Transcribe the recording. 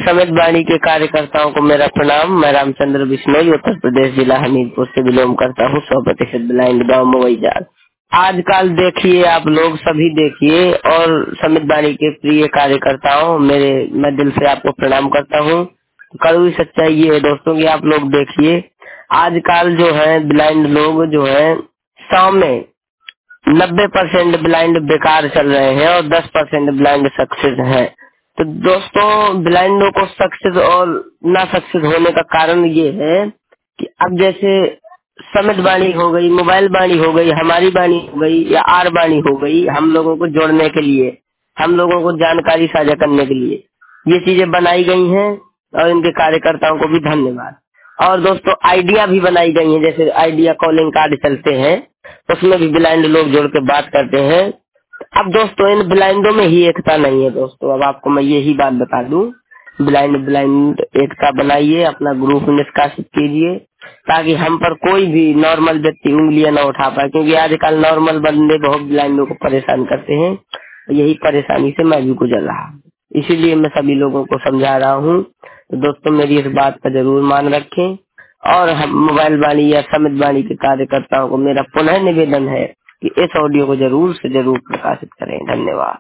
समित वाणी के कार्यकर्ताओं को मेरा प्रणाम। मैं रामचंद्र बिश्नोई उत्तर प्रदेश जिला हमीरपुर से बिलोंग करता हूँ। 100% ब्लाइंड गाँव मोईजाल। आजकल देखिए आप लोग सभी देखिए और समित वाणी के प्रिय कार्यकर्ताओं मैं दिल से आपको प्रणाम करता हूँ। कड़वी सच्चाई ये है दोस्तों कि आप लोग देखिए आजकल जो है ब्लाइंड लोग जो है 100 में 90% ब्लाइंड बेकार चल रहे हैं और 10% ब्लाइंड सक्सेस हैं। तो दोस्तों ब्लाइंडों को सक्सेस और ना सक्सेस होने का कारण ये है कि अब जैसे समिट बाणी हो गई, मोबाइल बाणी हो गई, हमारी बाणी हो गई या आर बाणी हो गई, हम लोगों को जोड़ने के लिए, हम लोगों को जानकारी साझा करने के लिए ये चीजें बनाई गई हैं और इनके कार्यकर्ताओं को भी धन्यवाद। और दोस्तों आइडिया भी बनाई गई हैं, जैसे आइडिया कॉलिंग कार्ड चलते हैं उसमें भी ब्लाइंड लोग जोड़ के बात करते हैं। अब दोस्तों इन ब्लाइंडों में ही एकता नहीं है दोस्तों। अब आपको मैं यही बात बता दूं, ब्लाइंड ब्लाइंड एकता बनाइए, अपना ग्रुप निष्कासित कीजिए ताकि हम पर कोई भी नॉर्मल व्यक्ति उंगलियां न उठा पाए, क्योंकि आजकल नॉर्मल बंदे बहुत ब्लाइंडों को परेशान करते हैं। यही परेशानी से मैं भी गुजर रहा हूँ, इसीलिए मैं सभी लोगों को समझा रहा हूँ। तो दोस्तों मेरी इस बात का जरूर मान रखें और हम मोबाइल वाणी या समित वाणी के कार्यकर्ताओं को मेरा पुनः निवेदन है कि इस ऑडियो को जरूर से जरूर प्रकाशित करें। धन्यवाद।